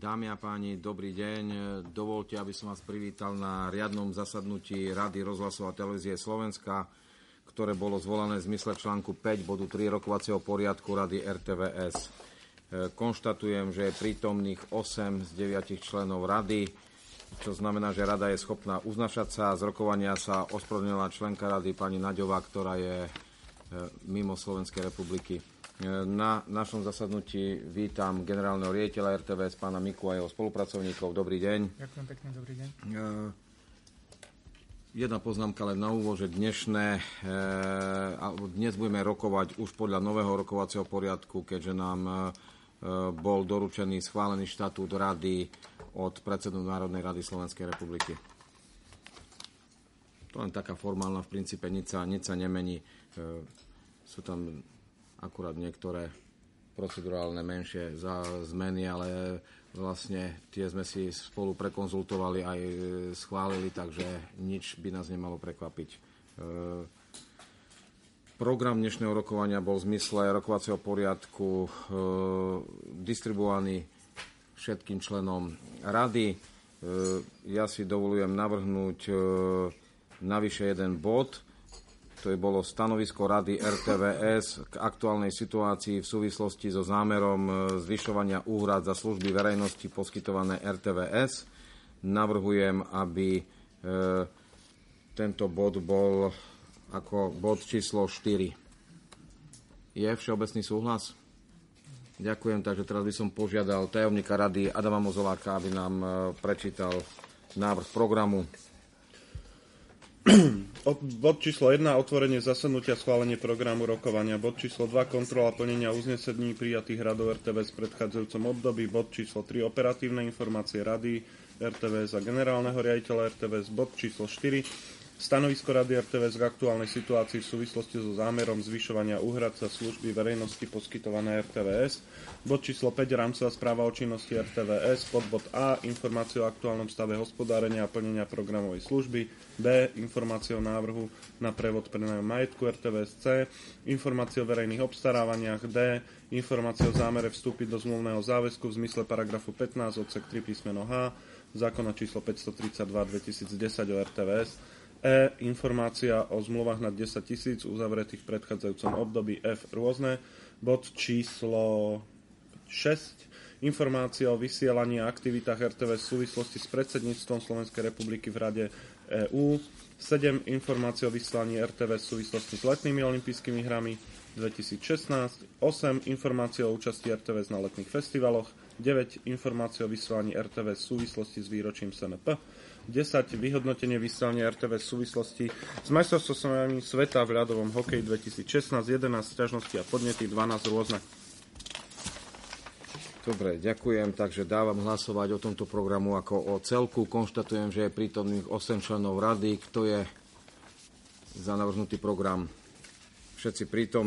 Dámy a páni, dobrý deň. Dovoľte, aby som vás privítal na riadnom zasadnutí Rady rozhlasu a televízie Slovenska, ktoré bolo zvolané v zmysle článku 5 bodu 3 rokovacieho poriadku Rady RTVS. Konštatujem, že je prítomných 8 z 9 členov Rady, čo znamená, že Rada je schopná uznašať sa. Z rokovania sa ospravedlnila členka Rady pani Naďová, ktorá je mimo Slovenskej republiky. Na našom zasadnutí vítam generálneho riaditeľa RTVS, pána Miku a jeho spolupracovníkov. Dobrý deň. Ďakujem pekne, dobrý deň. Jedna poznámka len na úvod, že dnes budeme rokovať už podľa nového rokovacieho poriadku, keďže nám bol doručený schválený štatút Rady od predsedu Národnej rady Slovenskej republiky. To len taká formálna, v princípe nič sa nemení. Sú tam akurát niektoré procedurálne menšie zmeny, ale vlastne tie sme si spolu prekonzultovali aj schválili, takže nič by nás nemalo prekvapiť. Program dnešného rokovania bol v zmysle rokovacieho poriadku distribuovaný všetkým členom Rady. Ja si dovolujem navrhnúť navyše jeden bod. To je bolo stanovisko Rady RTVS k aktuálnej situácii v súvislosti so zámerom zvyšovania úhrad za služby verejnosti poskytované RTVS. Navrhujem, aby tento bod bol ako bod číslo 4. Je všeobecný súhlas? Ďakujem, takže teraz by som požiadal tajomníka Rady Adama Mozoláka, aby nám prečítal návrh programu. Bod číslo 1, otvorenie zasadnutia, schválenie programu rokovania. Bod číslo 2, kontrola plnenia uznesení prijatých radou RTVS v predchádzajúcom období. Bod číslo 3, operatívne informácie Rady RTVS a generálneho riaditeľa RTVS. Bod číslo 4, stanovisko Rady RTVS k aktuálnej situácii v súvislosti so zámerom zvyšovania úhrad za služby verejnosti poskytované RTVS. Bod číslo 5, rámcová správa o činnosti RTVS. Podbod A, informácie o aktuálnom stave hospodárenia a plnenia programovej služby. B, informácie o návrhu na prevod prenajmu majetku RTVS. C, informácie o verejných obstarávaniach. D, informácie o zámere vstúpiť do zmluvného záväzku v zmysle paragrafu 15 odsek 3 písmeno H zákona číslo 532 2010 o RTVS. E, informácia o zmluvách nad 10 000 uzavretých v predchádzajúcom období. F, rôzne. Bod číslo 6, informácia o vysielaní a aktivitách RTVS v súvislosti s predsedníctvom Slovenskej republiky v Rade EÚ. 7, informácia o vysielaní RTVS v súvislosti s letnými olympijskými hrami 2016. 8, informácia o účasti RTVS na letných festivaloch. 9, informácia o vysielaní RTVS v súvislosti s výročím SNP. 10, vyhodnotenie vysielania RTVS v súvislosti s majstrovstvom sveta v ľadovom hokeji 2016. 11, sťažnosti a podnety. 12, rôzne. Dobre, ďakujem. Takže dávam hlasovať o tomto programu ako o celku. Konštatujem, že je prítomných 8 členov Rady. Kto je za navrhnutý program? Všetci prítomní.